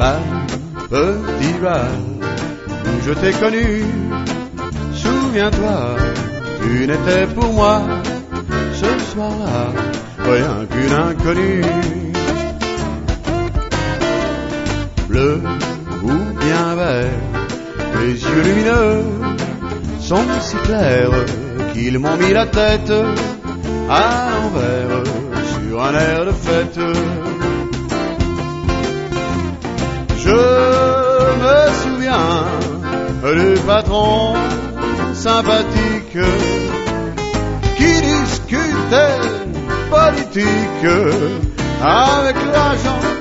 Petit Ralph, où je t'ai connu, souviens-toi, tu n'étais pour moi ce soir-là rien qu'une inconnue. Bleu ou bien vert, tes yeux lumineux sont si clairs qu'ils m'ont mis la tête à l'envers sur un air de fête. Je me souviens du patron sympathique qui discutait politique avec l'agent